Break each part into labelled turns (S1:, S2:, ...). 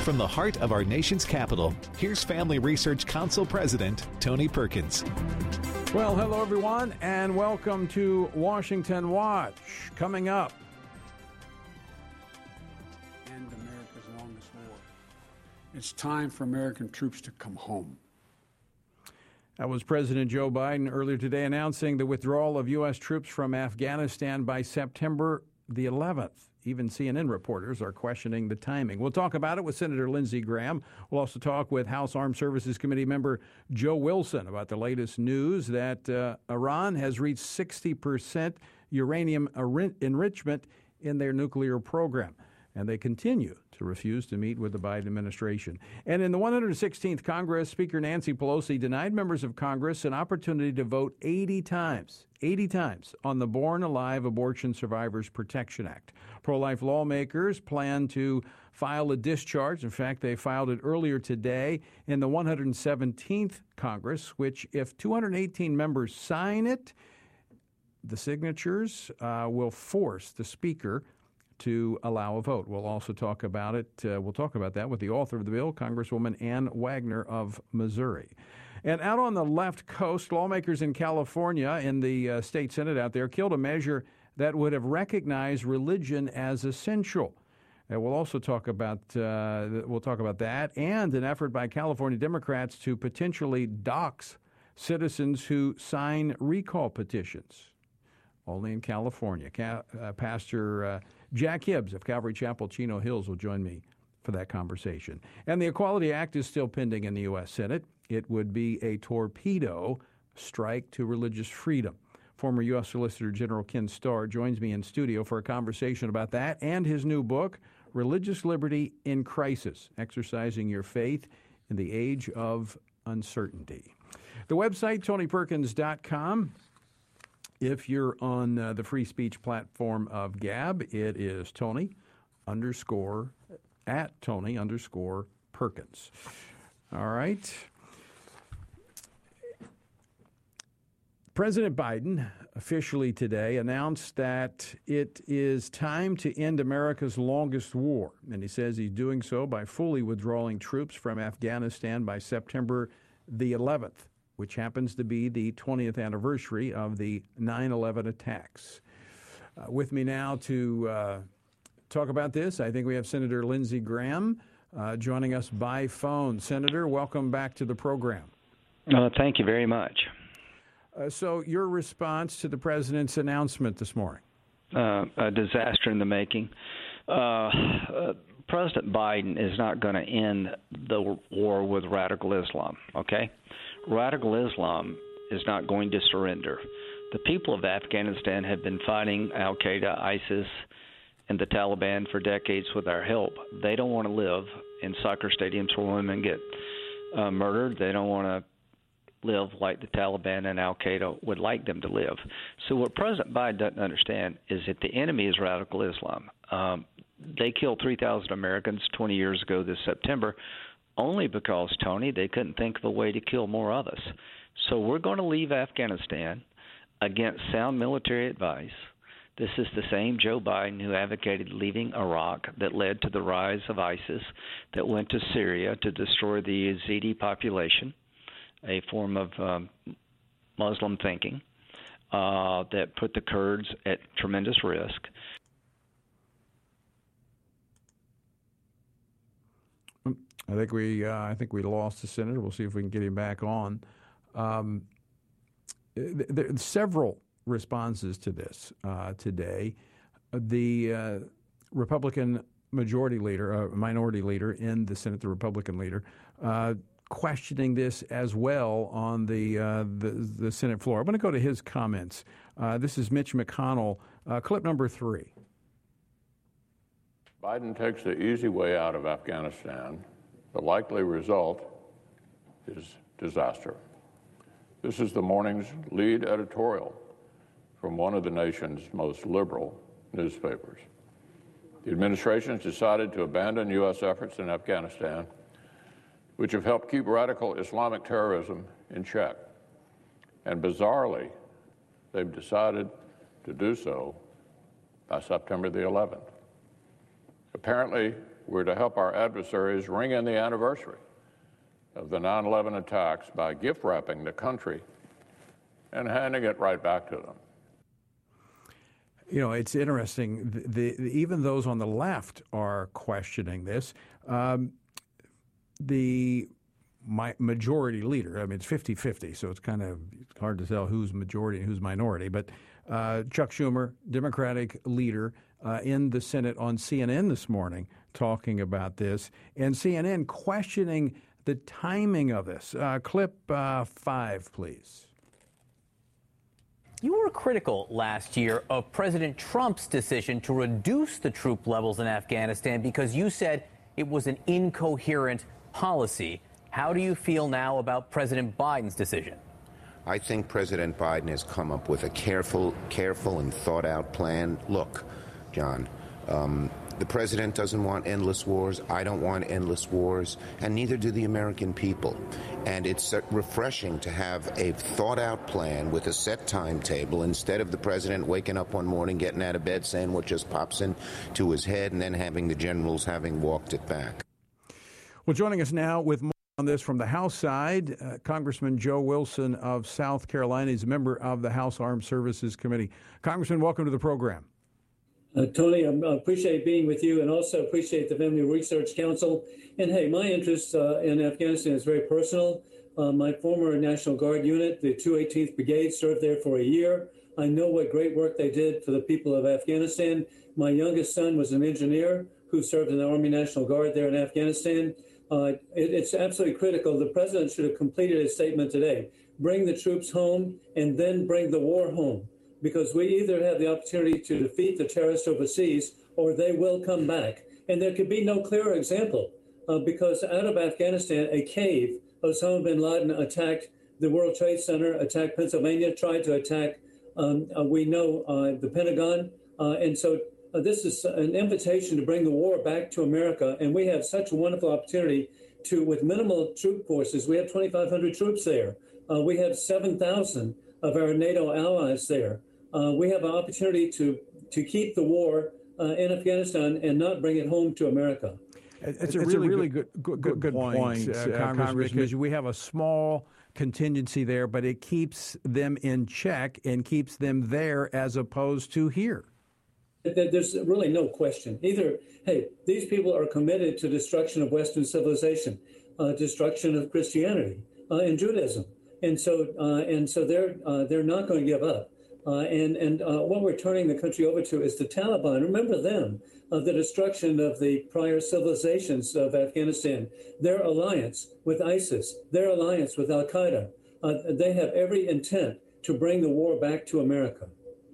S1: From the heart of our nation's capital, here's Family Research Council President Tony Perkins.
S2: Well, hello everyone, and welcome to Washington Watch. Coming up,
S3: End America's longest war. It's time for American troops to come home.
S2: That was President Joe Biden earlier today announcing the withdrawal of U.S. troops from Afghanistan by September the 11th. Even CNN reporters are questioning the timing. We'll talk about it with Senator Lindsey Graham. We'll also talk with House Armed Services Committee member Joe Wilson about the latest news that Iran has reached 60% uranium enrichment in their nuclear program. And they continue to refuse to meet with the Biden administration. And in the 116th Congress, Speaker Nancy Pelosi denied members of Congress an opportunity to vote 80 times on the Born Alive Abortion Survivors Protection Act. Pro-life lawmakers plan to file a discharge. In fact, they filed it earlier today in the 117th Congress, which, if 218 members sign it, the signatures will force the Speaker to allow a vote. We'll also talk about it. We'll talk about that with the author of the bill, Congresswoman Ann Wagner of Missouri. And out on the left coast, lawmakers in California, in the state Senate out there, killed a measure that would have recognized religion as essential. And we'll also talk about that and an effort by California Democrats to potentially dox citizens who sign recall petitions. Only in California. Pastor Jack Hibbs of Calvary Chapel, Chino Hills, will join me for that conversation. And the Equality Act is still pending in the U.S. Senate. It would be a torpedo strike to religious freedom. Former U.S. Solicitor General Ken Starr joins me in studio for a conversation about that and his new book, Religious Liberty in Crisis, Exercising Your Faith in the Age of Uncertainty. The website, TonyPerkins.com. If you're on the free speech platform of Gab, it is Tony_Perkins. All right. President Biden officially today announced that it is time to end America's longest war. And he says he's doing so by fully withdrawing troops from Afghanistan by September the 11th. Which happens to be the 20th anniversary of the 9/11 attacks. With me now to talk about this, I think we have Senator Lindsey Graham joining us by phone. Senator, welcome back to the program.
S4: Thank you very much.
S2: So your response to the president's announcement this morning?
S4: A disaster in the making. President Biden is not going to end the war with radical Islam, okay? Radical Islam is not going to surrender. The people of Afghanistan have been fighting al-Qaeda, ISIS, and the Taliban for decades with our help. They don't want to live in soccer stadiums where women get murdered. They don't want to live like the Taliban and al-Qaeda would like them to live. So what President Biden doesn't understand is that the enemy is radical Islam. They killed 3,000 Americans 20 years ago this September only because, Tony, they couldn't think of a way to kill more of us. So we're going to leave Afghanistan against sound military advice. This is the same Joe Biden who advocated leaving Iraq that led to the rise of ISIS, that went to Syria to destroy the Yazidi population, a form of Muslim thinking, that put the Kurds at tremendous risk.
S2: I think we lost the senator. We'll see if we can get him back on. There are several responses to this today. The Republican minority leader in the Senate, the Republican leader, questioning this as well on the Senate floor. I'm going to go to his comments. This is Mitch McConnell, clip number 3.
S5: Biden takes the easy way out of Afghanistan. The likely result is disaster. This is the morning's lead editorial from one of the nation's most liberal newspapers. The administration has decided to abandon U.S. efforts in Afghanistan, which have helped keep radical Islamic terrorism in check. And bizarrely, they've decided to do so by September the 11th. Apparently, we're to help our adversaries ring in the anniversary of the 9/11 attacks by gift wrapping the country and handing it right back to them.
S2: You know, it's interesting. Even those on the left are questioning this. The majority leader, I mean, it's 50-50, so it's kind of hard to tell who's majority and who's minority. But Chuck Schumer, Democratic leader in the Senate on CNN this morning talking about this, and CNN questioning the timing of this. Clip 5, please.
S6: You were critical last year of President Trump's decision to reduce the troop levels in Afghanistan because you said it was an incoherent policy. How do you feel now about President Biden's decision?
S7: I think President Biden has come up with a careful and thought-out plan. Look, John, the president doesn't want endless wars. I don't want endless wars, and neither do the American people. And it's refreshing to have a thought-out plan with a set timetable instead of the president waking up one morning, getting out of bed, saying what just pops into his head, and then having the generals having walked it back.
S2: Well, joining us now with more on this from the House side, Congressman Joe Wilson of South Carolina is a member of the House Armed Services Committee. Congressman, welcome to the program.
S8: Tony, I appreciate being with you and also appreciate the Family Research Council. And hey, my interest in Afghanistan is very personal. My former National Guard unit, the 218th Brigade, served there for a year. I know what great work they did for the people of Afghanistan. My youngest son was an engineer who served in the Army National Guard there in Afghanistan. It's absolutely critical. The president should have completed his statement today. Bring the troops home and then bring the war home. Because we either have the opportunity to defeat the terrorists overseas or they will come back. And there could be no clearer example because out of Afghanistan, a cave, Osama bin Laden attacked the World Trade Center, attacked Pennsylvania, tried to attack, the Pentagon. And so this is an invitation to bring the war back to America. And we have such a wonderful opportunity to, with minimal troop forces, we have 2,500 troops there. We have 7,000 of our NATO allies there. We have an opportunity to keep the war in Afghanistan and not bring it home to America.
S2: It's a really good point, Congressman, because we have a small contingency there, but it keeps them in check and keeps them there as opposed to here.
S8: There's really no question. Either, hey, these people are committed to destruction of Western civilization, destruction of Christianity and Judaism. And so they're not going to give up. And what we're turning the country over to is the Taliban. Remember them, the destruction of the prior civilizations of Afghanistan, their alliance with ISIS, their alliance with Al-Qaeda. They have every intent to bring the war back to America.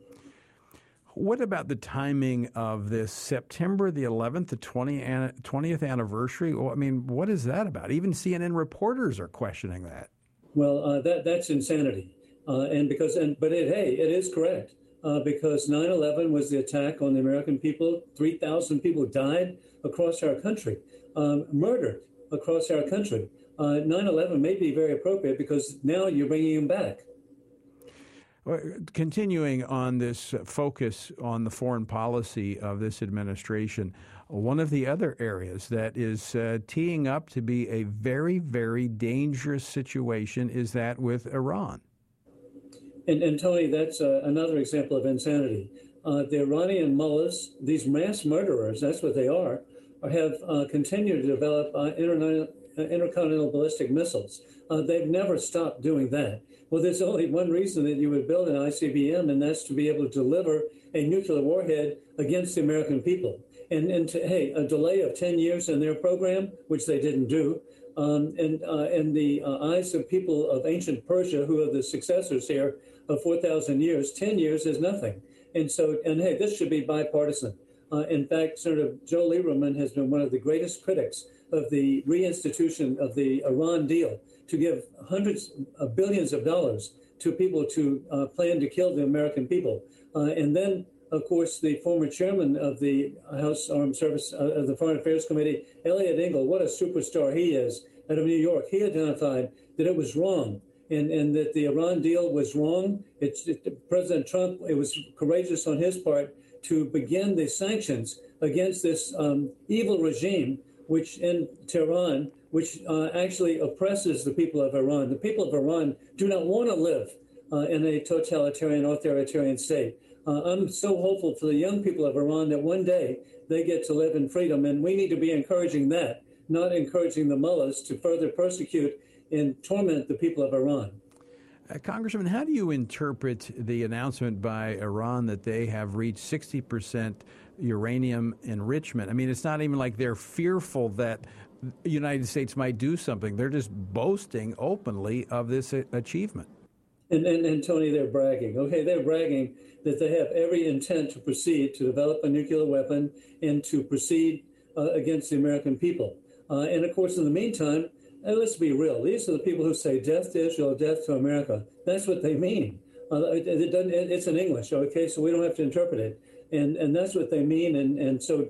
S2: What about the timing of this September the 11th, the 20th anniversary? Well, I mean, what is that about? Even CNN reporters are questioning that.
S8: Well, that's insanity. But it is correct because 9/11 was the attack on the American people. 3,000 people died across our country, murdered across our country. 9/11 may be very appropriate because now you're bringing them back.
S2: Continuing on this focus on the foreign policy of this administration, one of the other areas that is teeing up to be a very, very dangerous situation is that with Iran.
S8: And Tony, that's another example of insanity. The Iranian mullahs, these mass murderers, that's what they are, have continued to develop intercontinental ballistic missiles. They've never stopped doing that. Well, there's only one reason that you would build an ICBM, and that's to be able to deliver a nuclear warhead against the American people. And a delay of 10 years in their program, which they didn't do, in the eyes of people of ancient Persia, who are the successors here of 4,000 years, 10 years is nothing. And this should be bipartisan. In fact, Senator Joe Lieberman has been one of the greatest critics of the reinstitution of the Iran deal to give hundreds of billions of dollars to people to plan to kill the American people. And then, of course, the former chairman of the House Armed Service of the Foreign Affairs Committee, Elliot Engel, what a superstar he is, out of New York, he identified that it was wrong and that the Iran deal was wrong. President Trump, it was courageous on his part to begin the sanctions against this evil regime, which in Tehran, which actually oppresses the people of Iran. The people of Iran do not want to live in a totalitarian, authoritarian state. I'm so hopeful for the young people of Iran that one day they get to live in freedom, and we need to be encouraging that, not encouraging the mullahs to further persecute and torment the people of Iran.
S2: Congressman, how do you interpret the announcement by Iran that they have reached 60% uranium enrichment? I mean, it's not even like they're fearful that the United States might do something. They're just boasting openly of this achievement.
S8: And Tony, they're bragging. Okay, they're bragging that they have every intent to proceed to develop a nuclear weapon and to proceed against the American people. And of course, in the meantime, let's be real. These are the people who say death to Israel, death to America. That's what they mean. It's in English, okay? So we don't have to interpret it. And that's what they mean. And so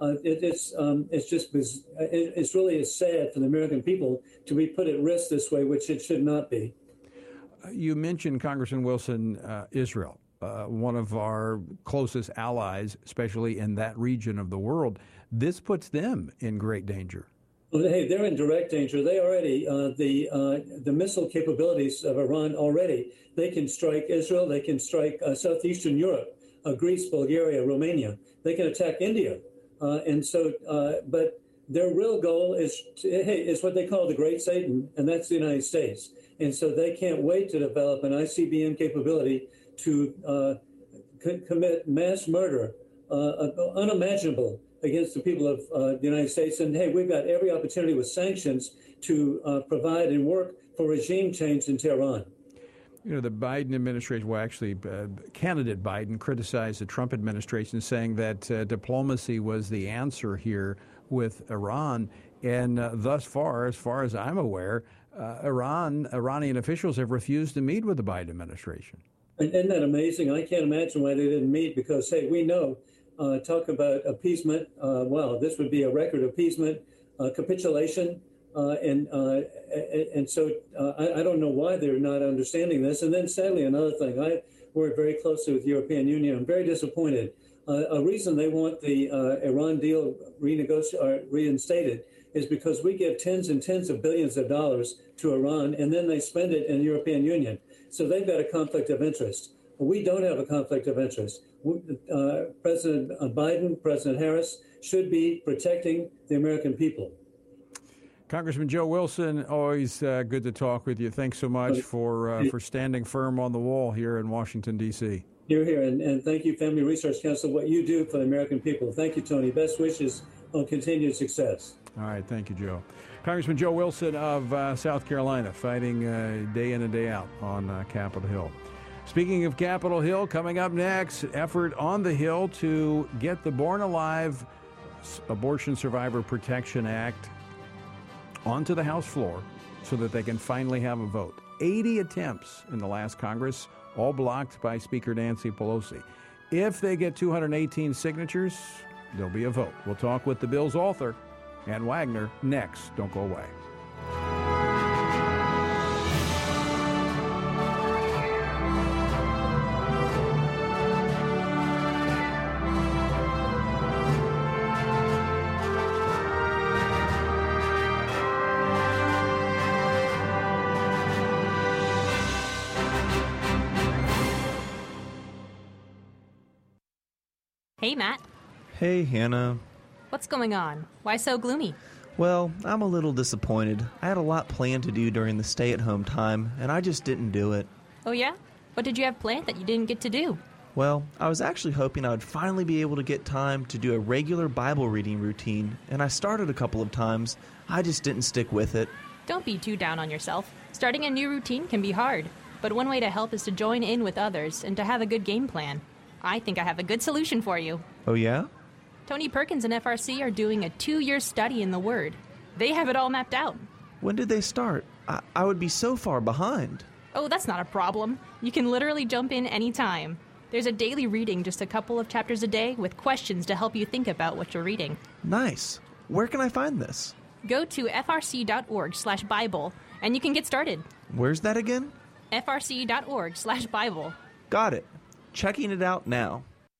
S8: it's really sad for the American people to be put at risk this way, which it should not be.
S2: You mentioned, Congressman Wilson, Israel, one of our closest allies, especially in that region of the world. This puts them in great danger.
S8: Well, hey, they're in direct danger. They already, the missile capabilities of Iran already, they can strike Israel, they can strike southeastern Europe, Greece, Bulgaria, Romania. They can attack India. But their real goal is what they call the Great Satan, and that's the United States. And so they can't wait to develop an ICBM capability to commit mass murder, unimaginable, against the people of the United States. And, hey, we've got every opportunity with sanctions to provide and work for regime change in Tehran.
S2: You know, the Biden administration, well, actually, candidate Biden criticized the Trump administration, saying that diplomacy was the answer here with Iran. And thus far as I'm aware, Iranian officials have refused to meet with the Biden administration.
S8: Isn't that amazing? I can't imagine why they didn't meet because, hey, we know, talk about appeasement. Well, this would be a record appeasement, capitulation. And so I don't know why they're not understanding this. And then sadly, another thing, I work very closely with the European Union. I'm very disappointed. A reason they want the Iran deal reinstated is because we give tens and tens of billions of dollars to Iran, and then they spend it in the European Union. So they've got a conflict of interest. We don't have a conflict of interest. President Biden, President Harris should be protecting the American people.
S2: Congressman Joe Wilson, always good to talk with you. Thanks so much for standing firm on the wall here in Washington, D.C.
S8: You're here, and thank you, Family Research Council, what you do for the American people. Thank you, Tony. Best wishes on continued success.
S2: All right. Thank you, Joe. Congressman Joe Wilson of South Carolina, fighting day in and day out on Capitol Hill. Speaking of Capitol Hill, coming up next, effort on the Hill to get the Born Alive Abortion Survivor Protection Act onto the House floor so that they can finally have a vote. 80 attempts in the last Congress, all blocked by Speaker Nancy Pelosi. If they get 218 signatures, there'll be a vote. We'll talk with the bill's author, Ann Wagner, next. Don't go away.
S9: Hey, Matt.
S10: Hey, Hannah.
S9: What's going on? Why so gloomy?
S10: Well, I'm a little disappointed. I had a lot planned to do during the stay-at-home time, and I just didn't do it.
S9: Oh, yeah? What did you have planned that you didn't get to do?
S10: Well, I was actually hoping I would finally be able to get time to do a regular Bible reading routine, and I started a couple of times. I just didn't stick with it.
S9: Don't be too down on yourself. Starting a new routine can be hard, but one way to help is to join in with others and to have a good game plan. I think I have a good solution for you.
S10: Oh, yeah?
S9: Tony Perkins and FRC are doing a 2-year study in the Word. They have it all mapped out.
S10: When did they start? I would be so far behind.
S9: Oh, that's not a problem. You can literally jump in anytime. There's a daily reading, just a couple of chapters a day, with questions to help you think about what you're reading.
S10: Nice. Where can I find this?
S9: Go to frc.org/Bible, and you can get started.
S10: Where's that again?
S9: frc.org/Bible.
S10: Got it. Checking it out now.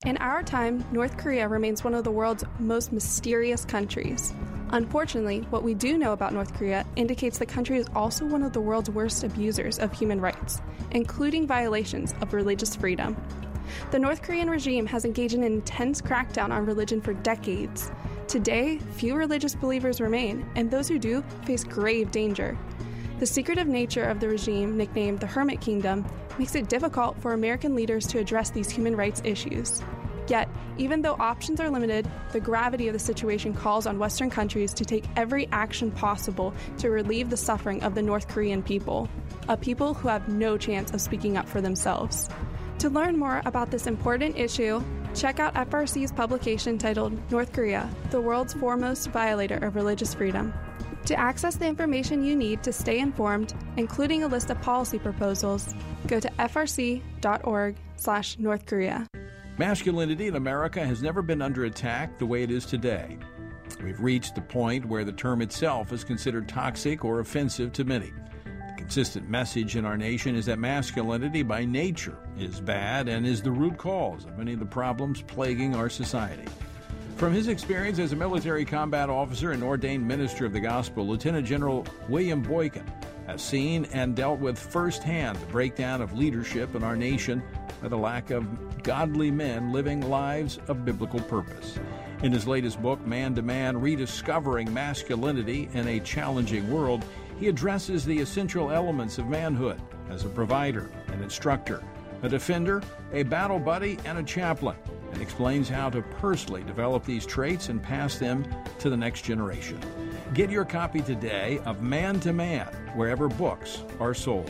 S11: In our time, North Korea remains one of the world's most mysterious countries. Unfortunately, what we do know about North Korea indicates the country is also one of the world's worst abusers of human rights, including violations of religious freedom. The North Korean regime has engaged in an intense crackdown on religion for decades. Today, few religious believers remain, and those who do face grave danger. The secretive nature of the regime, nicknamed the Hermit Kingdom, makes it difficult for American leaders to address these human rights issues. Yet, even though options are limited, the gravity of the situation calls on Western countries to take every action possible to relieve the suffering of the North Korean people, a people who have no chance of speaking up for themselves. To learn more about this important issue, check out FRC's publication titled North Korea, the World's Foremost Violator of Religious Freedom. To access the information you need to stay informed, including a list of policy proposals, go to frc.org/North Korea.
S2: Masculinity in America has never been under attack the way it is today. We've reached the point where the term itself is considered toxic or offensive to many. The consistent message in our nation is that masculinity by nature is bad and is the root cause of many of the problems plaguing our society. From his experience as a military combat officer and ordained minister of the gospel, Lieutenant General William Boykin has seen and dealt with firsthand the breakdown of leadership in our nation by the lack of godly men living lives of biblical purpose. In his latest book, Man to Man, Rediscovering Masculinity in a Challenging World, he addresses the essential elements of manhood as a provider, an instructor, a defender, a battle buddy, and a chaplain, and explains how to personally develop these traits and pass them to the next generation. Get your copy today of Man to Man, wherever books are sold.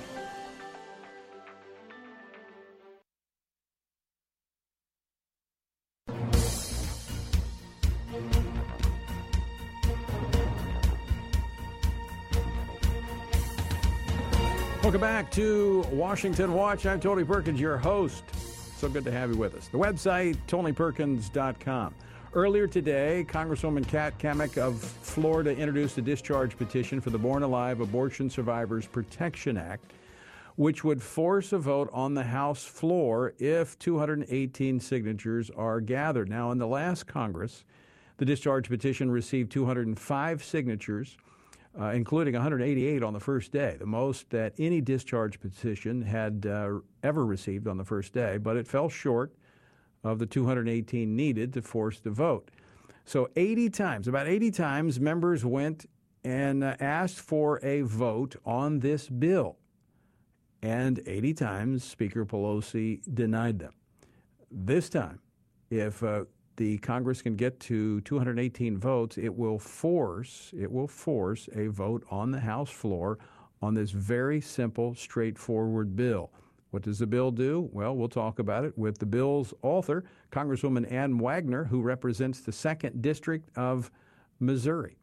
S2: Welcome back to Washington Watch. I'm Tony Perkins, your host. So good to have you with us. The website, TonyPerkins.com. Earlier today, Congresswoman Kat Cammack of Florida introduced a discharge petition for the Born Alive Abortion Survivors Protection Act, which would force a vote on the House floor if 218 signatures are gathered. Now, in the last Congress, the discharge petition received 205 signatures, including 188 on the first day, the most that any discharge petition had ever received on the first day, but it fell short of the 218 needed to force the vote. So about 80 times, members went and asked for a vote on this bill, and 80 times Speaker Pelosi denied them. This time, if the Congress can get to 218 votes, it will force a vote on the House floor on this very simple, straightforward bill. What does the bill do? Well, we'll talk about it with the bill's author, Congresswoman Ann Wagner, who represents the 2nd District of Missouri.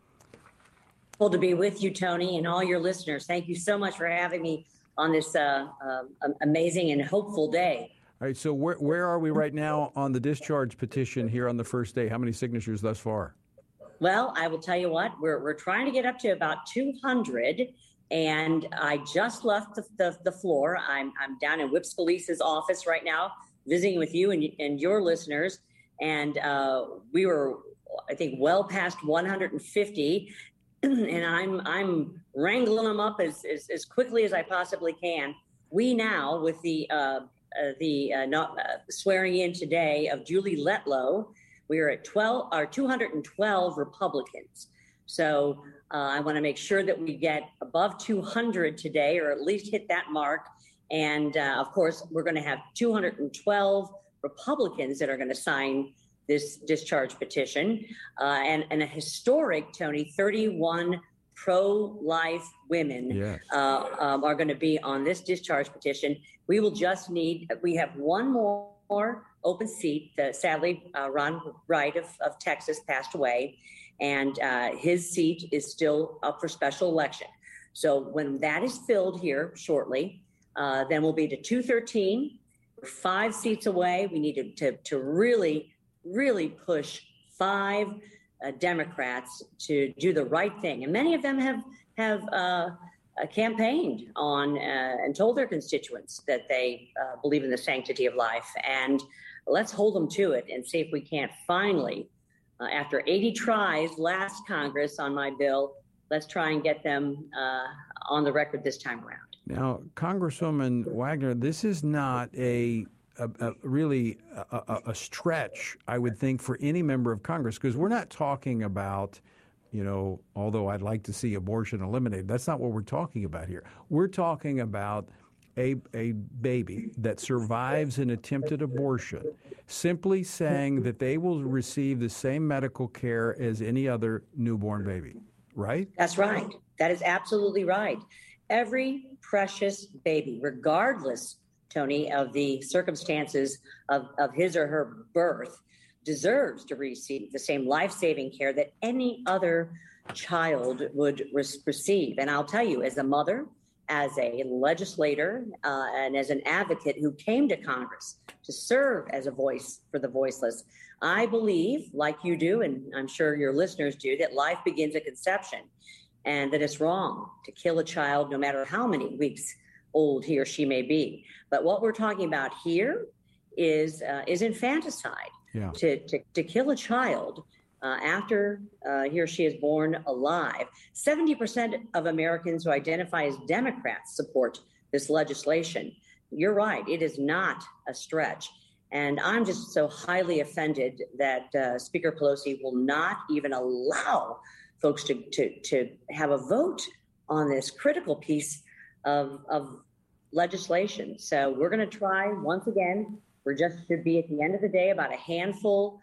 S12: Well, to be with you, Tony, and all your listeners. Thank you so much for having me on this amazing and hopeful day.
S2: All right, so where are we right now on the discharge petition here on the first day? How many signatures thus far?
S12: Well, I will tell you what, we're trying to get up to about 200, and I just left the floor. I'm down in Whip Scalise's office right now, visiting with you and your listeners, and we were, I think, well past 150, and I'm wrangling them up as quickly as I possibly can. We now, with the swearing in today of Julie Letlow, we are at 212 Republicans. So I want to make sure that we get above 200 today, or at least hit that mark. And of course, we're going to have 212 Republicans that are going to sign this discharge petition, and a historic, Tony, 31 pro-life women are going to be on this discharge petition. We will just we have one more open seat. Sadly, Ron Wright of Texas passed away, and his seat is still up for special election. So when that is filled here shortly, then we'll be to 213. We're 5 seats away. We need to really push 5 Democrats to do the right thing. And many of them have campaigned on and told their constituents that they believe in the sanctity of life. And let's hold them to it and see if we can't finally, after 80 tries last Congress on my bill, let's try and get them on the record this time around.
S2: Now, Congresswoman Wagner, this is not really a stretch, I would think, for any member of Congress, because we're not talking about, although I'd like to see abortion eliminated, that's not what we're talking about here. We're talking about a baby that survives an attempted abortion, simply saying that they will receive the same medical care as any other newborn baby, right?
S12: That's right. That is absolutely right. Every precious baby, regardless, Tony, of the circumstances of his or her birth, deserves to receive the same life-saving care that any other child would receive. And I'll tell you, as a mother, as a legislator, and as an advocate who came to Congress to serve as a voice for the voiceless, I believe, like you do, and I'm sure your listeners do, that life begins at conception, and that it's wrong to kill a child no matter how many weeks old he or she may be. But what we're talking about here is infanticide. Yeah. To kill a child after he or she is born alive. 70% of Americans who identify as Democrats support this legislation. You're right, it is not a stretch. And I'm just so highly offended that Speaker Pelosi will not even allow folks to have a vote on this critical piece of legislation. So we're going to try once again. We're just should be at the end of the day about a handful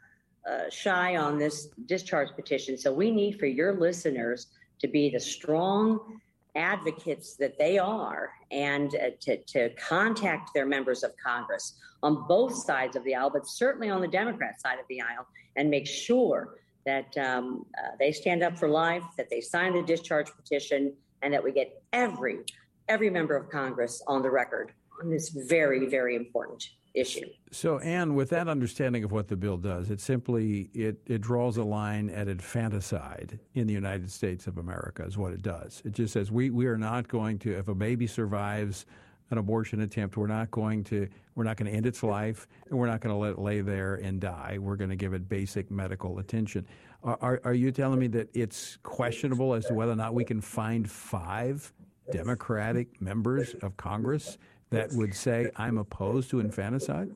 S12: shy on this discharge petition. So we need for your listeners to be the strong advocates that they are, and to contact their members of Congress on both sides of the aisle, but certainly on the Democrat side of the aisle, and make sure that they stand up for life, that they sign the discharge petition, and that we get every member of Congress on the record on this very, very important issue.
S2: So, Ann, with that understanding of what the bill does, it simply it draws a line at infanticide in the United States of America is what it does. It just says we are not going to, if a baby survives an abortion attempt, we're not going to end its life, and we're not going to let it lay there and die. We're going to give it basic medical attention. Are you telling me that it's questionable as to whether or not we can find 5 Democratic members of Congress that would say, I'm opposed to infanticide?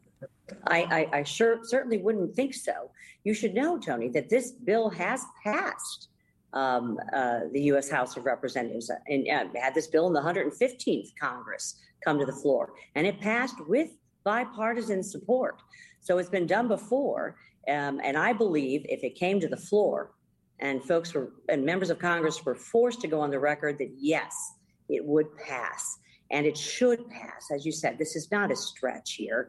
S12: I certainly wouldn't think so. You should know, Tony, that this bill has passed the U.S. House of Representatives, and had this bill in the 115th Congress come to the floor, and it passed with bipartisan support. So it's been done before, and I believe if it came to the floor and members of Congress were forced to go on the record that yes, it would pass. And it should pass. As you said, this is not a stretch here.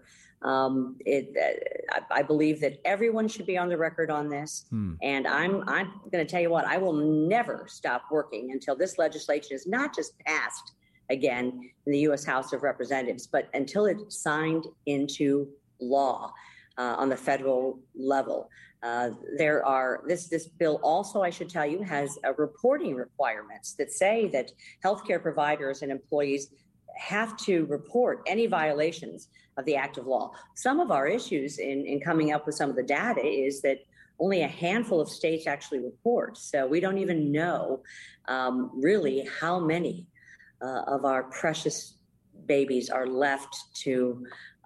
S12: I believe that everyone should be on the record on this. And I'm going to tell you what, I will never stop working until this legislation is not just passed again in the U.S. House of Representatives, but until it's signed into law on the federal level. This bill also, I should tell you, has reporting requirements that say that healthcare providers and employees have to report any violations of the active law. Some of our issues in coming up with some of the data is that only a handful of states actually report. So we don't even know really how many of our precious babies are left to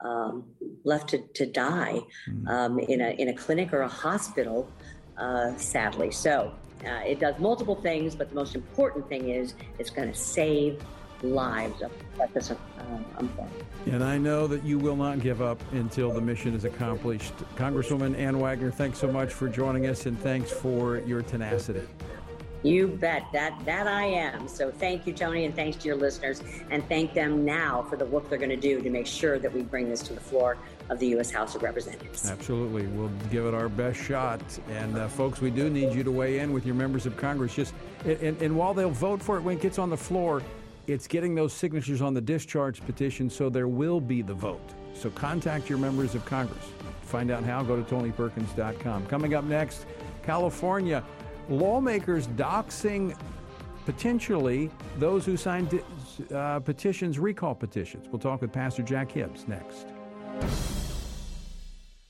S12: die in a clinic or a hospital, sadly. So it does multiple things, but the most important thing is it's going to save lives of precious unborn.
S2: And I know that you will not give up until the mission is accomplished. Congresswoman Ann Wagner, thanks so much for joining us, and thanks for your tenacity.
S12: You bet. That I am. So thank you, Tony, and thanks to your listeners, and thank them now for the work they're going to do to make sure that we bring this to the floor of the U.S. House of Representatives.
S2: Absolutely. We'll give it our best shot. And folks, we do need you to weigh in with your members of Congress. And while they'll vote for it when it gets on the floor, it's getting those signatures on the discharge petition, so there will be the vote. So contact your members of Congress. To find out how, go to TonyPerkins.com. Coming up next, California. Lawmakers doxing potentially those who signed petitions, recall petitions. We'll talk with Pastor Jack Hibbs next.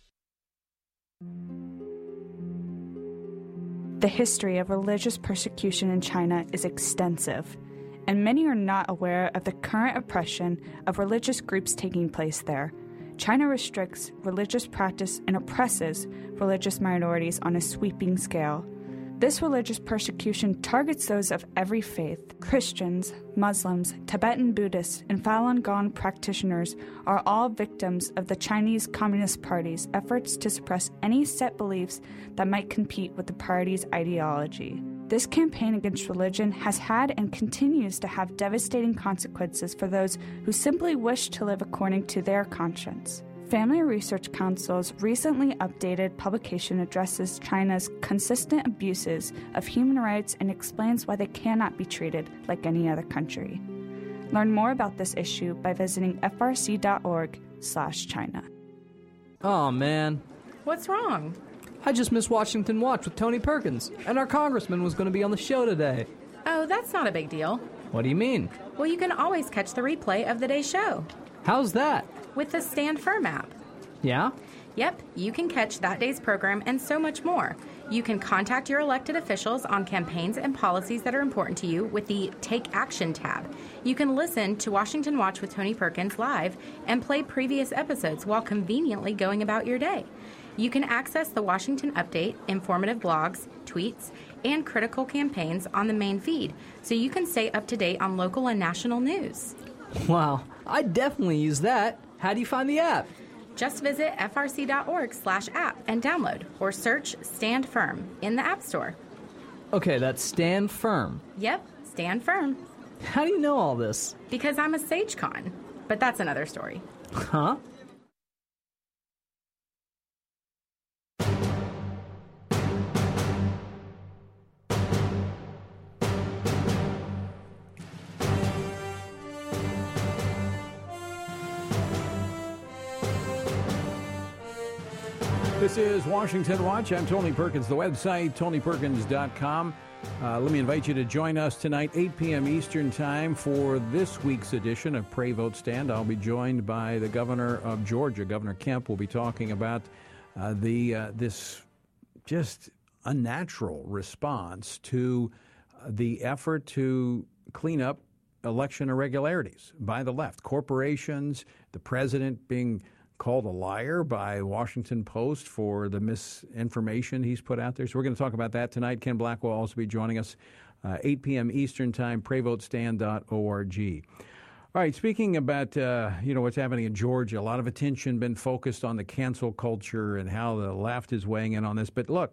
S13: The history of religious persecution in China is extensive, and many are not aware of the current oppression of religious groups taking place there. China restricts religious practice and oppresses religious minorities on a sweeping scale. This religious persecution targets those of every faith. Christians, Muslims, Tibetan Buddhists, and Falun Gong practitioners are all victims of the Chinese Communist Party's efforts to suppress any set beliefs that might compete with the party's ideology. This campaign against religion has had and continues to have devastating consequences for those who simply wish to live according to their conscience. Family Research Council's recently updated publication addresses China's consistent abuses of human rights and explains why they cannot be treated like any other country. Learn more about this issue by visiting frc.org/China.
S14: Oh, man.
S15: What's wrong?
S14: I just missed Washington Watch with Tony Perkins, and our congressman was going to be on the show today.
S15: Oh, that's not a big deal.
S14: What do you mean?
S15: Well, you can always catch the replay of the day's show.
S14: How's that?
S15: With the Stand Firm app.
S14: Yeah?
S15: Yep, you can catch that day's program and so much more. You can contact your elected officials on campaigns and policies that are important to you with the Take Action tab. You can listen to Washington Watch with Tony Perkins live and play previous episodes while conveniently going about your day. You can access the Washington Update, informative blogs, tweets, and critical campaigns on the main feed, so you can stay up to date on local and national news.
S14: Wow, I definitely use that. How do you find the app?
S15: Just visit frc.org/app and download, or search Stand Firm in the App Store.
S14: Okay, that's Stand Firm.
S15: Yep, Stand Firm.
S14: How do you know all this?
S15: Because I'm a SageCon, but that's another story.
S14: Huh?
S2: This is Washington Watch. I'm Tony Perkins. The website, tonyperkins.com. Let me invite you to join us tonight, 8 p.m. Eastern Time, for this week's edition of Pray Vote Stand. I'll be joined by the governor of Georgia, Governor Kemp. We'll be talking about this just unnatural response to the effort to clean up election irregularities by the left. Corporations, the president being called a liar by Washington Post for the misinformation he's put out there. So we're going to talk about that tonight. Ken Black will also be joining us 8 p.m. Eastern Time, prayvotestand.org. All right, speaking about what's happening in Georgia, a lot of attention been focused on the cancel culture and how the left is weighing in on this. But look,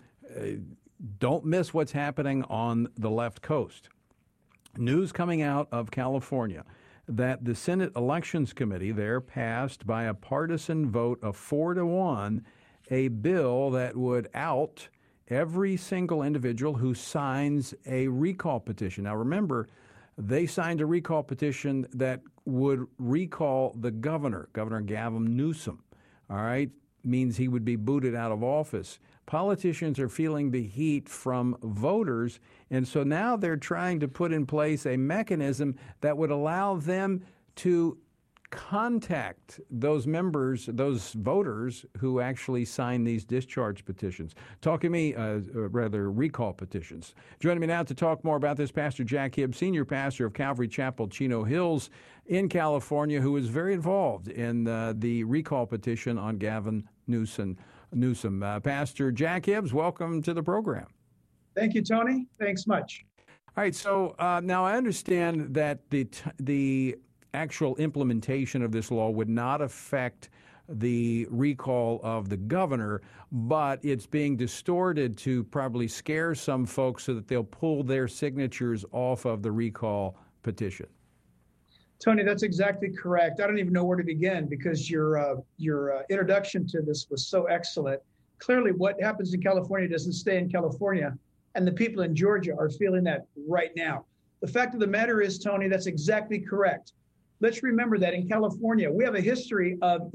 S2: don't miss what's happening on the left coast. News coming out of California that the Senate Elections Committee there passed by a partisan vote of 4-1 a bill that would out every single individual who signs a recall petition. Now, remember, they signed a recall petition that would recall the governor, Governor Gavin Newsom. All right, means he would be booted out of office. Politicians are feeling the heat from voters, and so now they're trying to put in place a mechanism that would allow them to contact those members, those voters who actually sign these discharge petitions. Recall petitions. Joining me now to talk more about this, Pastor Jack Hibbs, Senior Pastor of Calvary Chapel, Chino Hills in California, who is very involved in the recall petition on Gavin Newsom. Pastor Jack Hibbs, welcome to the program.
S16: Thank you, Tony. Thanks much.
S2: All right, so now I understand that the actual implementation of this law would not affect the recall of the governor, but it's being distorted to probably scare some folks so that they'll pull their signatures off of the recall petition.
S16: Tony, that's exactly correct. I don't even know where to begin because your introduction to this was so excellent. Clearly, what happens in California doesn't stay in California, and the people in Georgia are feeling that right now. The fact of the matter is, Tony, that's exactly correct. Let's remember that in California, we have a history of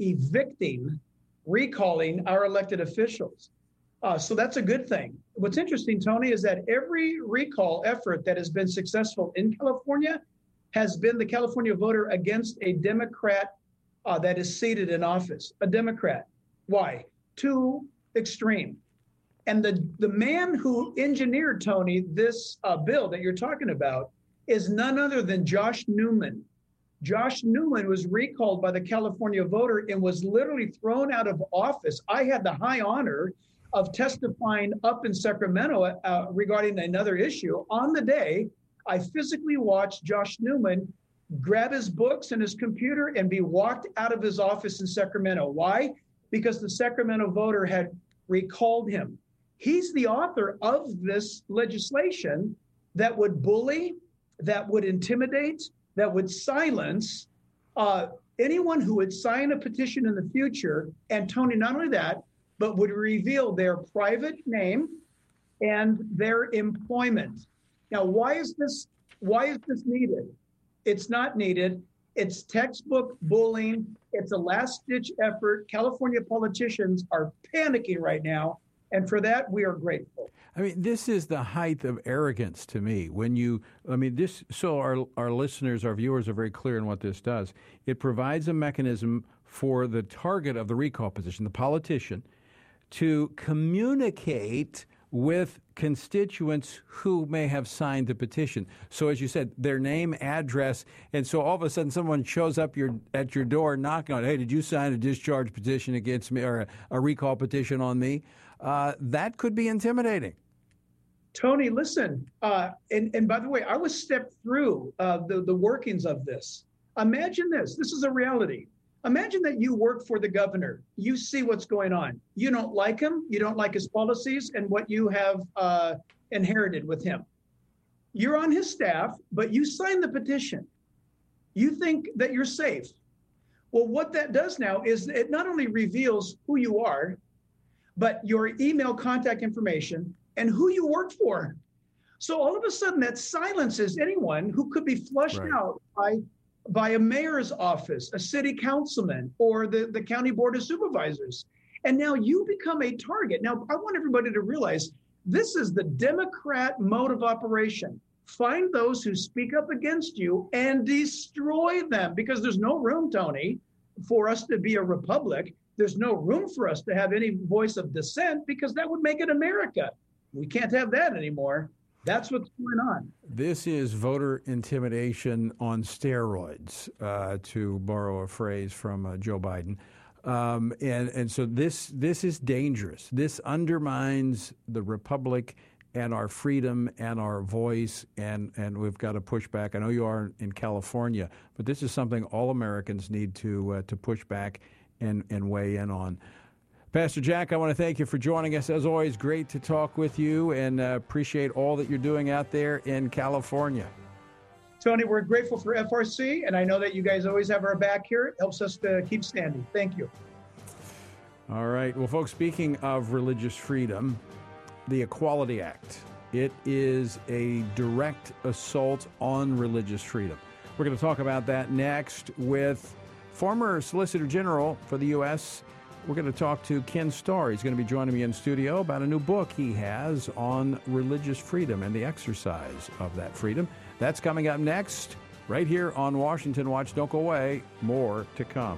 S16: recalling our elected officials. So that's a good thing. What's interesting, Tony, is that every recall effort that has been successful in California has been the California voter against a Democrat that is seated in office, a Democrat. Why? Too extreme. And the man who engineered, Tony, this bill that you're talking about is none other than Josh Newman. Josh Newman was recalled by the California voter and was literally thrown out of office. I had the high honor of testifying up in Sacramento regarding another issue. On the day, I physically watched Josh Newman grab his books and his computer and be walked out of his office in Sacramento. Why? Because the Sacramento voter had recalled him. He's the author of this legislation that would bully, that would intimidate, that would silence anyone who would sign a petition in the future. And Tony, not only that, but would reveal their private name and their employment. Now, why is this needed? It's not needed. It's textbook bullying. It's a last-ditch effort. California politicians are panicking right now, and for that, we are grateful.
S2: I mean, this is the height of arrogance to me. So our listeners, our viewers are very clear in what this does. It provides a mechanism for the target of the recall petition, the politician, to communicate with constituents who may have signed the petition. So as you said, their name, address, and so all of a sudden someone shows up at your door knocking on, hey, did you sign a discharge petition against me or a recall petition on me? That could be intimidating.
S16: Tony, listen, and by the way, I was stepped through the workings of this. Imagine this. This is a reality. Imagine that you work for the governor. You see what's going on. You don't like him. You don't like his policies and what you have inherited with him. You're on his staff, but you sign the petition. You think that you're safe. Well, what that does now is it not only reveals who you are, but your email contact information and who you work for. So all of a sudden that silences anyone who could be flushed out by a mayor's office, a city councilman, or the county board of supervisors. And now you become a target. Now, I want everybody to realize this is the Democrat mode of operation. Find those who speak up against you and destroy them, because there's no room, Tony, for us to be a republic. There's no room for us to have any voice of dissent, because that would make it America. We can't have that anymore. That's what's going on.
S2: This is voter intimidation on steroids, to borrow a phrase from Joe Biden. And so this is dangerous. This undermines the republic and our freedom and our voice, and we've got to push back. I know you are in California, but this is something all Americans need to push back and weigh in on. Pastor Jack, I want to thank you for joining us. As always, great to talk with you, and appreciate all that you're doing out there in California.
S16: Tony, we're grateful for FRC, and I know that you guys always have our back here. It helps us to keep standing. Thank you.
S2: All right. Well, folks, speaking of religious freedom, the Equality Act, it is a direct assault on religious freedom. We're going to talk about that next with former Solicitor General for the U.S., we're going to talk to Ken Starr. He's going to be joining me in studio about a new book he has on religious freedom and the exercise of that freedom. That's coming up next, right here on Washington Watch. Don't go away. More to come.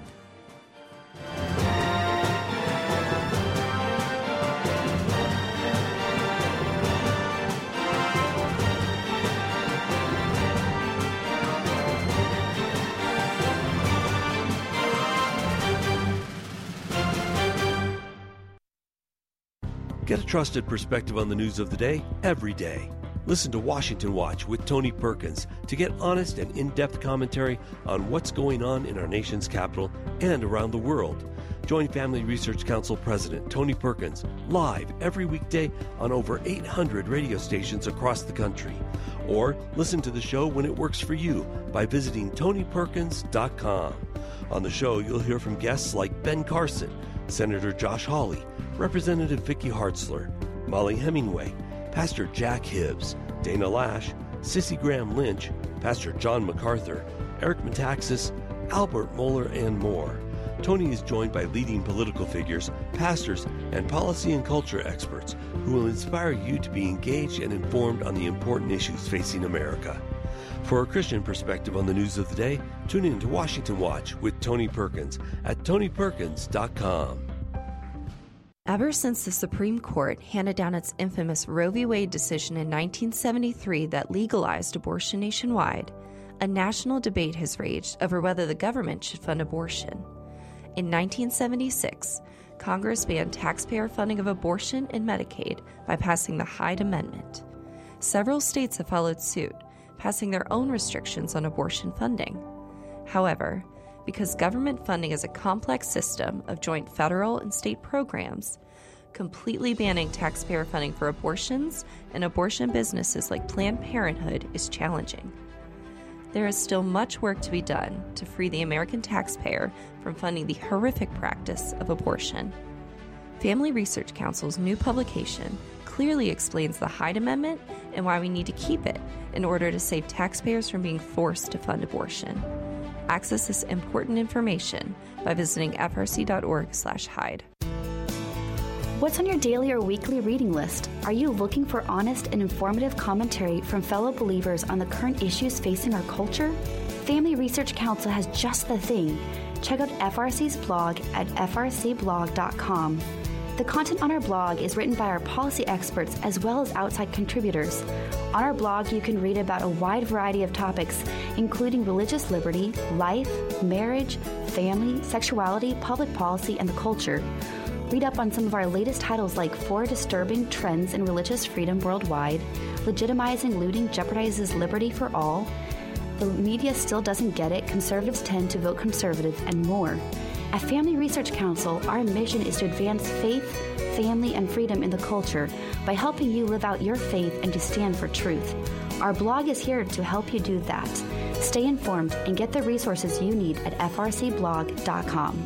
S17: Get a trusted perspective on the news of the day every day. Listen to Washington Watch with Tony Perkins to get honest and in-depth commentary on what's going on in our nation's capital and around the world. Join Family Research Council President Tony Perkins live every weekday on over 800 radio stations across the country. Or listen to the show when it works for you by visiting TonyPerkins.com. On the show, you'll hear from guests like Ben Carson, Senator Josh Hawley, Representative Vicky Hartzler, Molly Hemingway, Pastor Jack Hibbs, Dana Lash, Sissy Graham Lynch, Pastor John MacArthur, Eric Metaxas, Albert Mohler, and more. Tony is joined by leading political figures, pastors, and policy and culture experts who will inspire you to be engaged and informed on the important issues facing America. For a Christian perspective on the news of the day, tune in to Washington Watch with Tony Perkins at TonyPerkins.com.
S18: Ever since the Supreme Court handed down its infamous Roe v. Wade decision in 1973 that legalized abortion nationwide, a national debate has raged over whether the government should fund abortion. In 1976, Congress banned taxpayer funding of abortion and Medicaid by passing the Hyde Amendment. Several states have followed suit, passing their own restrictions on abortion funding. However, because government funding is a complex system of joint federal and state programs, completely banning taxpayer funding for abortions and abortion businesses like Planned Parenthood is challenging. There is still much work to be done to free the American taxpayer from funding the horrific practice of abortion. Family Research Council's new publication clearly explains the Hyde Amendment and why we need to keep it in order to save taxpayers from being forced to fund abortion. Access this important information by visiting frc.org/Hyde.
S19: What's on your daily or weekly reading list? Are you looking for honest and informative commentary from fellow believers on the current issues facing our culture? Family Research Council has just the thing. Check out FRC's blog at frcblog.com. The content on our blog is written by our policy experts as well as outside contributors. On our blog, you can read about a wide variety of topics, including religious liberty, life, marriage, family, sexuality, public policy, and the culture. Read up on some of our latest titles like 4 Disturbing Trends in Religious Freedom Worldwide, Legitimizing Looting Jeopardizes Liberty for All, The Media Still Doesn't Get It, Conservatives Tend to Vote Conservative, and more. At Family Research Council, our mission is to advance faith, family, and freedom in the culture by helping you live out your faith and to stand for truth. Our blog is here to help you do that. Stay informed and get the resources you need at frcblog.com.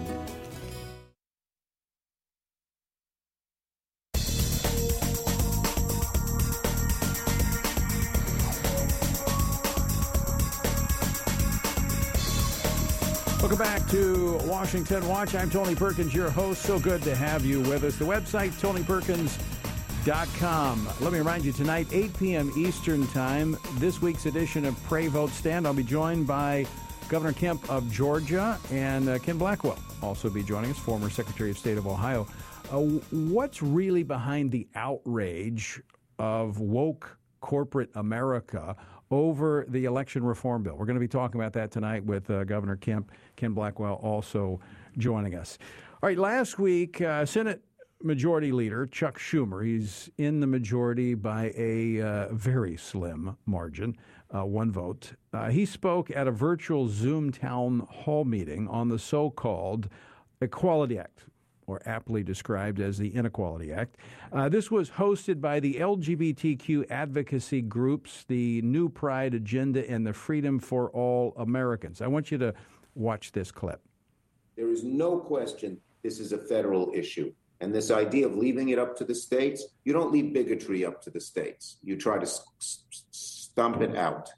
S2: Welcome back to Washington Watch. I'm Tony Perkins, your host. So good to have you with us. The website, TonyPerkins.com. Let me remind you, tonight, 8 p.m. Eastern Time, this week's edition of Pray, Vote, Stand. I'll be joined by Governor Kemp of Georgia and Ken Blackwell also be joining us, former Secretary of State of Ohio. What's really behind the outrage of woke corporate America over the election reform bill? We're going to be talking about that tonight with Governor Kemp, Ken Blackwell also joining us. All right, last week, Senate Majority Leader Chuck Schumer, he's in the majority by a very slim margin, one vote. He spoke at a virtual Zoom town hall meeting on the so-called Equality Act, or aptly described as the Inequality Act. This was hosted by the LGBTQ advocacy groups, the New Pride Agenda, and the Freedom for All Americans. I want you to watch this clip.
S7: There is no question this is a federal issue. And this idea of leaving it up to the states, you don't leave bigotry up to the states. You try to stomp it out.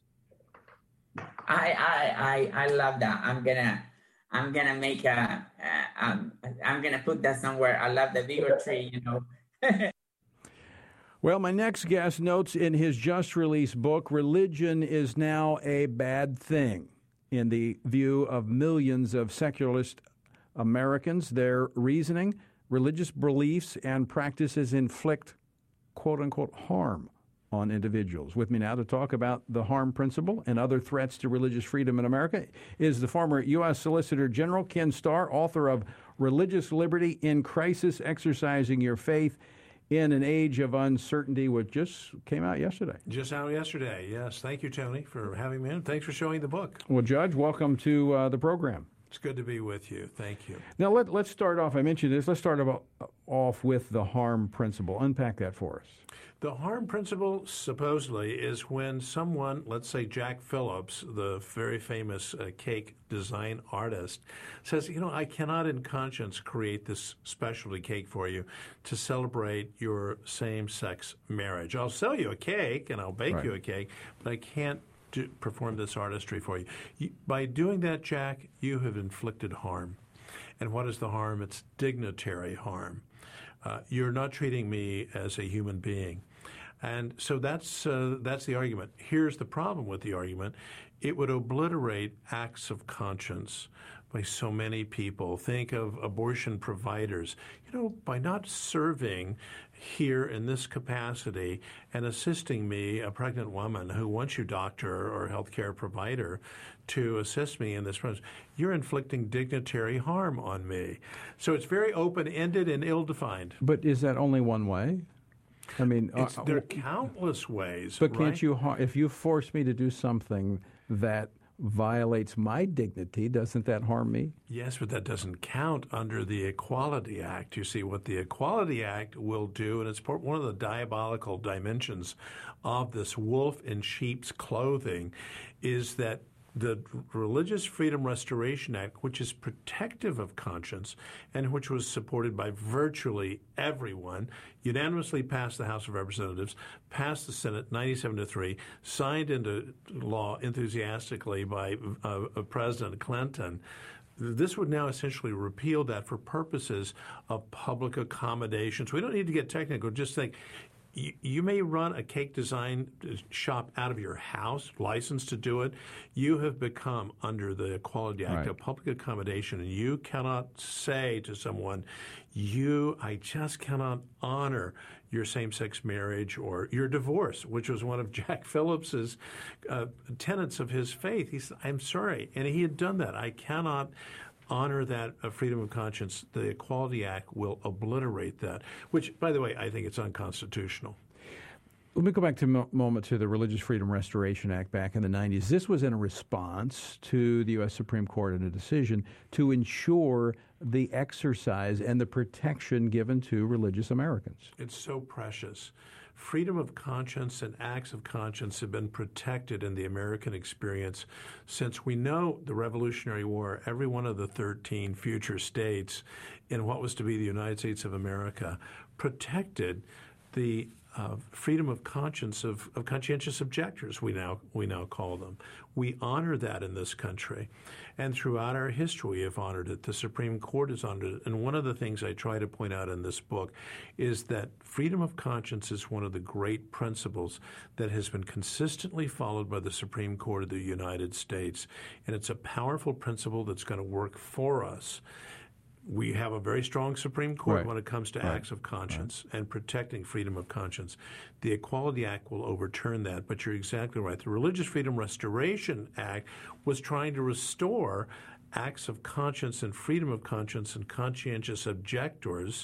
S20: I love that. I'm gonna make I'm gonna put that somewhere. I love the bigotry, you know.
S2: Well, my next guest notes in his just-released book, religion is now a bad thing. In the view of millions of secularist Americans, their reasoning, religious beliefs and practices inflict, quote-unquote, harm on individuals. With me now to talk about the harm principle and other threats to religious freedom in America is the former U.S. Solicitor General Ken Starr, author of Religious Liberty in Crisis, Exercising Your Faith in an Age of Uncertainty, which just came out yesterday.
S21: Just out yesterday, yes. Thank you, Tony, for having me in. Thanks for showing the book.
S2: Well, Judge, welcome to the program.
S21: It's good to be with you. Thank you.
S2: Now, let's start off. I mentioned this. Let's start off with the harm principle. Unpack that for us.
S21: The harm principle, supposedly, is when someone, let's say Jack Phillips, the very famous cake design artist, says, you know, I cannot in conscience create this specialty cake for you to celebrate your same-sex marriage. I'll sell you a cake and I'll bake you a cake, but I can't perform this artistry for you. By doing that, Jack, you have inflicted harm. And what is the harm? It's dignitary harm. You're not treating me as a human being. And so that's the argument. Here's the problem with the argument. It would obliterate acts of conscience by so many people. Think of abortion providers. By not serving here in this capacity and assisting me, a pregnant woman who wants your doctor or healthcare provider to assist me in this process, you're inflicting dignitary harm on me. So it's very open-ended and ill-defined.
S2: But is that only one way? I mean,
S21: there are countless ways.
S2: But
S21: right?
S2: can't you, if you force me to do something that violates my dignity, doesn't that harm me?
S21: Yes, but that doesn't count under the Equality Act. You see, what the Equality Act will do, and it's one of the diabolical dimensions of this wolf in sheep's clothing, is that the Religious Freedom Restoration Act, which is protective of conscience and which was supported by virtually everyone, unanimously passed the House of Representatives, passed the Senate 97-3, signed into law enthusiastically by President Clinton. This would now essentially repeal that for purposes of public accommodations. We don't need to get technical. Just think, you may run a cake design shop out of your house, licensed to do it. You have become, under the Equality Act, a public accommodation, and you cannot say to someone, I just cannot honor your same-sex marriage or your divorce, which was one of Jack Phillips's tenets of his faith. He said, I'm sorry. And he had done that. I cannot honor that freedom of conscience. The Equality Act will obliterate that, which, by the way, I think it's unconstitutional.
S2: Let me go back to a moment to the Religious Freedom Restoration Act back in the 90s. This was in a response to the U.S. Supreme Court in a decision to ensure the exercise and the protection given to religious Americans.
S21: It's so precious. Freedom of conscience and acts of conscience have been protected in the American experience since we know the Revolutionary War. Every one of the 13 future states in what was to be the United States of America protected the freedom of conscience of conscientious objectors, we now call them. We honor that in this country. And throughout our history, we have honored it. The Supreme Court has honored it. And one of the things I try to point out in this book is that freedom of conscience is one of the great principles that has been consistently followed by the Supreme Court of the United States. And it's a powerful principle that's going to work for us. We have a very strong Supreme Court when it comes to acts of conscience and protecting freedom of conscience. The Equality Act will overturn that, but you're exactly right. The Religious Freedom Restoration Act was trying to restore acts of conscience and freedom of conscience and conscientious objectors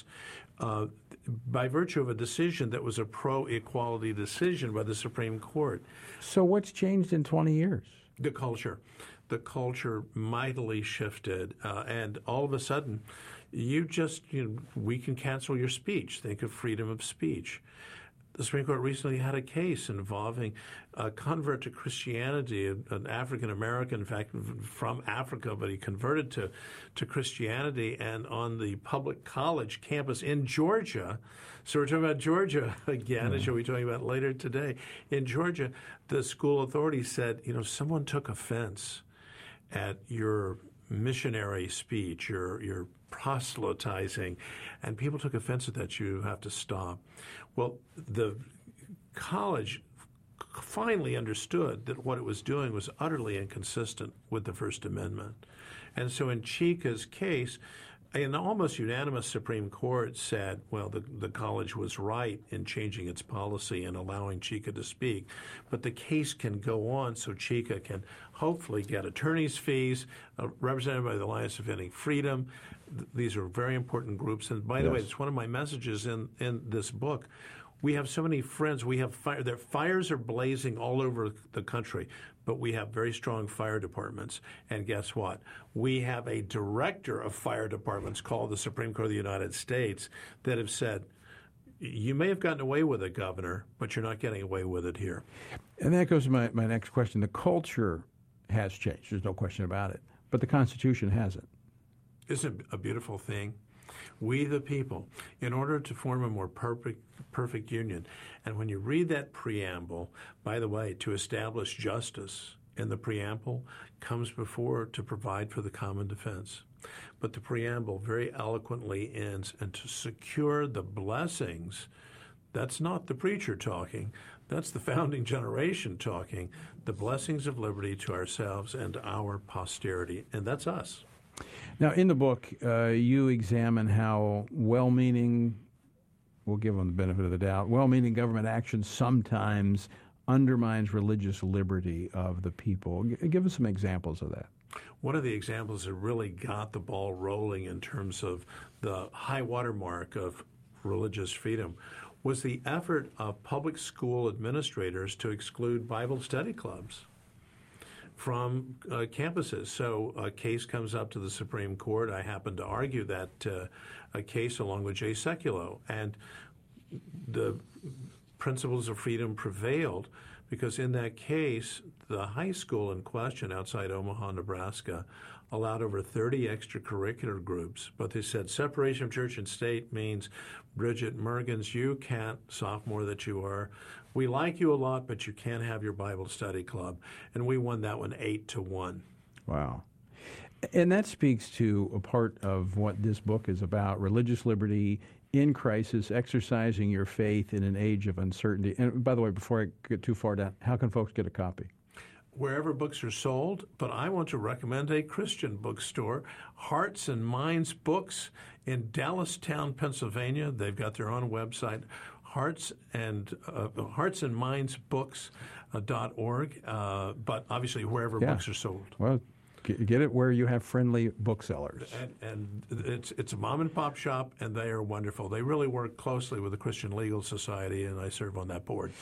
S21: by virtue of a decision that was a pro-equality decision by the Supreme Court.
S2: So what's changed in 20 years?
S21: The culture. The culture mightily shifted, and all of a sudden, we can cancel your speech. Think of freedom of speech. The Supreme Court recently had a case involving a convert to Christianity, an African American, in fact, from Africa, but he converted to Christianity, and on the public college campus in Georgia. So we're talking about Georgia again, as we'll be talking about later today. In Georgia, the school authorities said, someone took offense at your missionary speech, your proselytizing, and people took offense at that. You have to stop. Well, the college finally understood that what it was doing was utterly inconsistent with the First Amendment. And so in Chika's case, an almost unanimous Supreme Court said, well, the college was right in changing its policy and allowing Chika to speak. But the case can go on so Chika can hopefully get attorney's fees, represented by the Alliance Defending Freedom. These are very important groups. And by the way, it's one of my messages in this book. We have so many friends. We have fires are blazing all over the country, but we have very strong fire departments. And guess what? We have a director of fire departments called the Supreme Court of the United States that have said, you may have gotten away with it, Governor, but you're not getting away with it here.
S2: And that goes to my next question. The culture has changed. There's no question about it. But the Constitution hasn't.
S21: Isn't it a beautiful thing? We the people, in order to form a more perfect union. And when you read that preamble, by the way, to establish justice in the preamble comes before to provide for the common defense. But the preamble very eloquently ends, and to secure the blessings, that's not the preacher talking, that's the founding generation talking, the blessings of liberty to ourselves and to our posterity, and that's us.
S2: Now, in the book, you examine how well-meaning, we'll give them the benefit of the doubt, well-meaning government action sometimes undermines religious liberty of the people. Give us some examples of that.
S21: One of the examples that really got the ball rolling in terms of the high watermark of religious freedom was the effort of public school administrators to exclude Bible study clubs from campuses. So a case comes up to the Supreme Court. I happen to argue that a case along with Jay Sekulow, and the principles of freedom prevailed because in that case, the high school in question outside Omaha, Nebraska, allowed over 30 extracurricular groups, but they said separation of church and state means, Bridget Mergens, you can't, sophomore that you are, we like you a lot, but you can't have your Bible study club. And we won that one 8-1.
S2: Wow. And that speaks to a part of what this book is about, religious liberty in crisis, exercising your faith in an age of uncertainty. And by the way, before I get too far down, how can folks get a copy?
S21: Wherever books are sold, but I want to recommend a Christian bookstore, Hearts and Minds Books in Dallastown, Pennsylvania. They've got their own website, heartsandmindsbooks.org, but obviously wherever books are sold.
S2: Well, get it where you have friendly booksellers.
S21: And it's a mom and pop shop, and they are wonderful. They really work closely with the Christian Legal Society, and I serve on that board.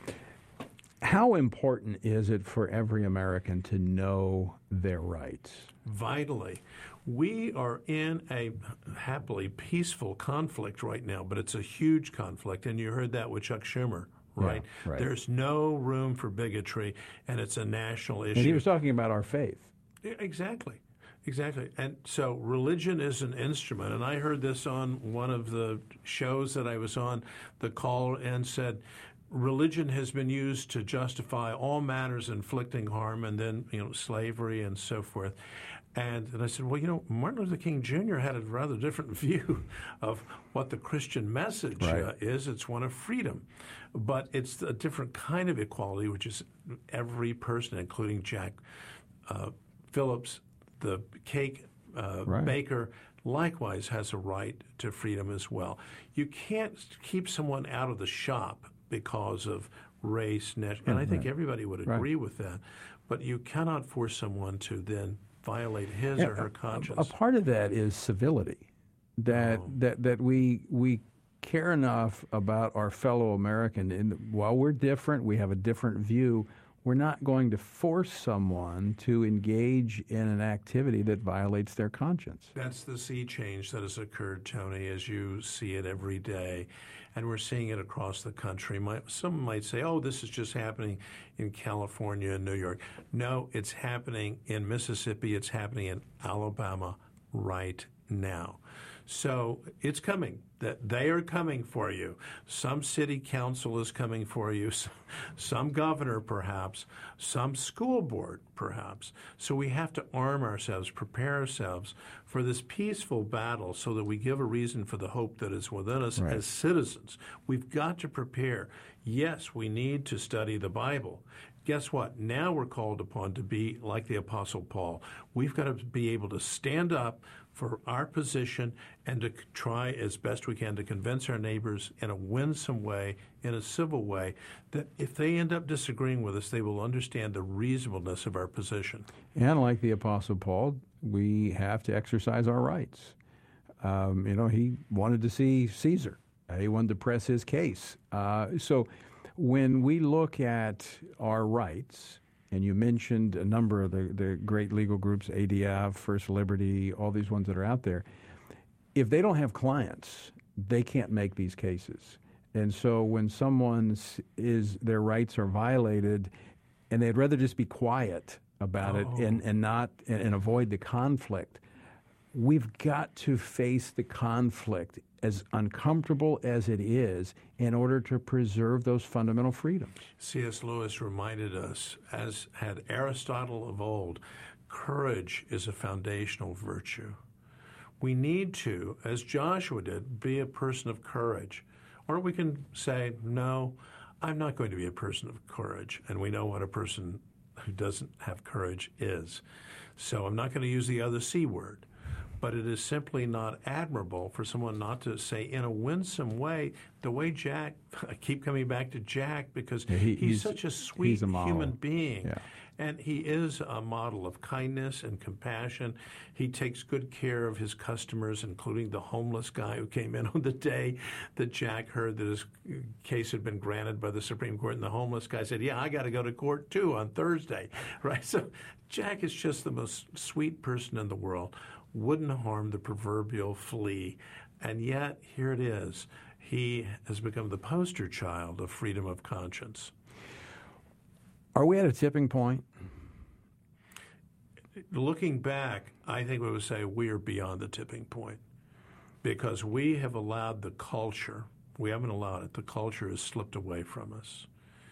S2: How important is it for every American to know their rights?
S21: Vitally. We are in a happily peaceful conflict right now, but it's a huge conflict, and you heard that with Chuck Schumer, right?
S2: Yeah, right.
S21: There's no room for bigotry, and it's a national issue.
S2: And he was talking about our faith.
S21: Exactly. Exactly. And so religion is an instrument, and I heard this on one of the shows that I was on, the call, and said, religion has been used to justify all matters inflicting harm, and then, slavery and so forth. And I said, well, Martin Luther King Jr. had a rather different view of what the Christian message is. It's one of freedom. But it's a different kind of equality, which is every person, including Jack Phillips, the cake baker, likewise has a right to freedom as well. You can't keep someone out of the shop because of race, and I think everybody would agree with that. But you cannot force someone to then violate his or her conscience.
S2: A part of that is civility, that we care enough about our fellow American. And while we're different, we have a different view. We're not going to force someone to engage in an activity that violates their conscience.
S21: That's the sea change that has occurred, Tony, as you see it every day. And we're seeing it across the country. Some might say, oh, this is just happening in California and New York. No, it's happening in Mississippi. It's happening in Alabama right now. So it's coming. That they are coming for you. Some city council is coming for you, some governor perhaps, some school board perhaps. So we have to arm ourselves, prepare ourselves for this peaceful battle so that we give a reason for the hope that is within us as citizens. We've got to prepare. Yes, we need to study the Bible. Guess what? Now we're called upon to be like the Apostle Paul. We've got to be able to stand up for our position and to try as best we can to convince our neighbors in a winsome way, in a civil way, that if they end up disagreeing with us, they will understand the reasonableness of our position.
S2: And like the Apostle Paul, we have to exercise our rights. He wanted to see Caesar. He wanted to press his case. So when we look at our rights, and you mentioned a number of the great legal groups, ADF, First Liberty, all these ones that are out there, if they don't have clients, they can't make these cases. And so when their rights are violated, and they'd rather just be quiet about it and avoid the conflict, we've got to face the conflict, as uncomfortable as it is, in order to preserve those fundamental freedoms.
S21: C.S. Lewis reminded us, as had Aristotle of old, courage is a foundational virtue. We need to, as Joshua did, be a person of courage. Or we can say, no, I'm not going to be a person of courage. And we know what a person who doesn't have courage is. So I'm not going to use the other C word. But it is simply not admirable for someone not to say in a winsome way, the way Jack, I keep coming back to Jack because he's such a sweet human being.
S2: Yeah.
S21: And he is a model of kindness and compassion. He takes good care of his customers, including the homeless guy who came in on the day that Jack heard that his case had been granted by the Supreme Court. And the homeless guy said, yeah, I got to go to court too on Thursday. Right? So Jack is just the most sweet person in the world. Wouldn't harm the proverbial flea. And yet, here it is. He has become the poster child of freedom of conscience.
S2: Are we at a tipping point?
S21: Looking back, I think we would say we are beyond the tipping point because we have allowed the culture, we haven't allowed it, the culture has slipped away from us.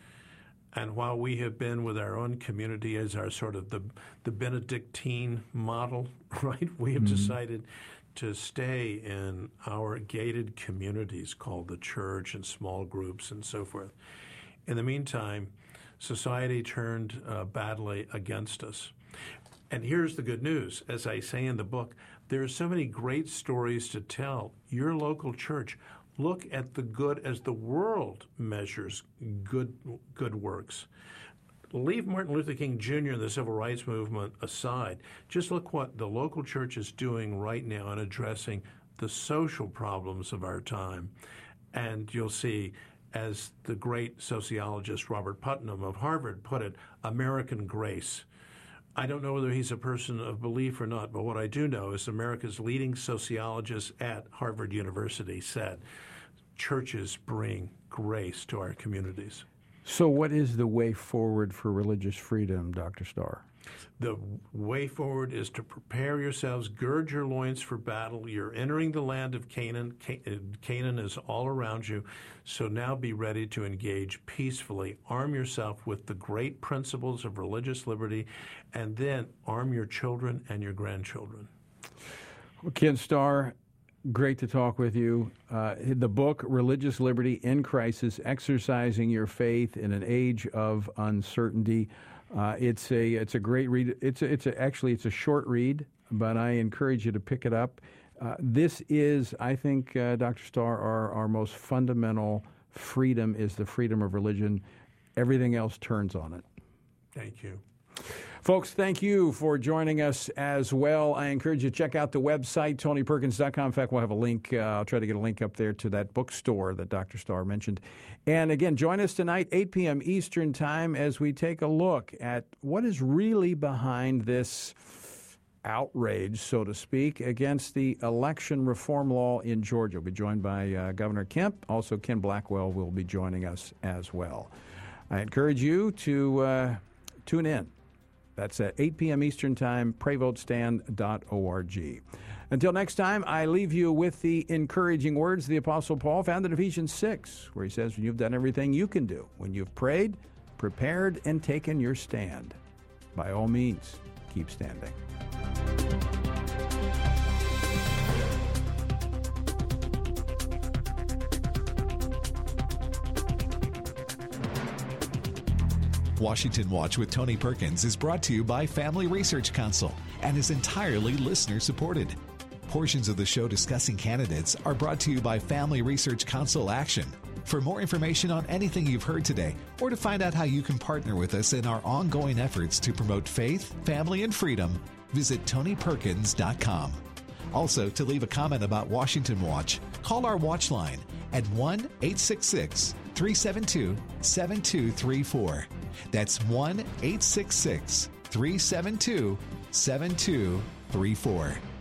S21: And while we have been with our own community as our sort of the Benedictine model, right, we have decided to stay in our gated communities called the church and small groups and so forth. In the meantime, society turned badly against us. And here's the good news. As I say in the book, there are so many great stories to tell. Your local church, look at the good as the world measures good works. Leave Martin Luther King Jr. and the Civil Rights Movement aside. Just look what the local church is doing right now in addressing the social problems of our time. And you'll see, as the great sociologist Robert Putnam of Harvard put it, American grace. I don't know whether he's a person of belief or not, but what I do know is America's leading sociologist at Harvard University said, churches bring grace to our communities.
S2: So what is the way forward for religious freedom, Dr. Starr?
S21: The way forward is to prepare yourselves, gird your loins for battle. You're entering the land of Canaan. Canaan is all around you. So now be ready to engage peacefully. Arm yourself with the great principles of religious liberty, and then arm your children and your grandchildren.
S2: Well, Ken Starr, great to talk with you. The book, Religious Liberty in Crisis, Exercising Your Faith in an Age of Uncertainty. It's a great read. It's a short read, but I encourage you to pick it up. This is, I think, Dr. Starr, our most fundamental freedom is the freedom of religion. Everything else turns on it.
S21: Thank you.
S2: Folks, thank you for joining us as well. I encourage you to check out the website, TonyPerkins.com. In fact, we'll have a link. I'll try to get a link up there to that bookstore that Dr. Starr mentioned. And again, join us tonight, 8 p.m. Eastern Time, as we take a look at what is really behind this outrage, so to speak, against the election reform law in Georgia. We'll be joined by Governor Kemp. Also, Ken Blackwell will be joining us as well. I encourage you to tune in. That's at 8 p.m. Eastern Time, prayvotestand.org. Until next time, I leave you with the encouraging words of the Apostle Paul found in Ephesians 6, where he says, when you've done everything you can do, when you've prayed, prepared, and taken your stand, by all means, keep standing.
S1: Washington Watch with Tony Perkins is brought to you by Family Research Council and is entirely listener-supported. Portions of the show discussing candidates are brought to you by Family Research Council Action. For more information on anything you've heard today, or to find out how you can partner with us in our ongoing efforts to promote faith, family, and freedom, visit TonyPerkins.com. Also, to leave a comment about Washington Watch, call our watch line at 1-866-372-7234. That's 1-866-372-7234.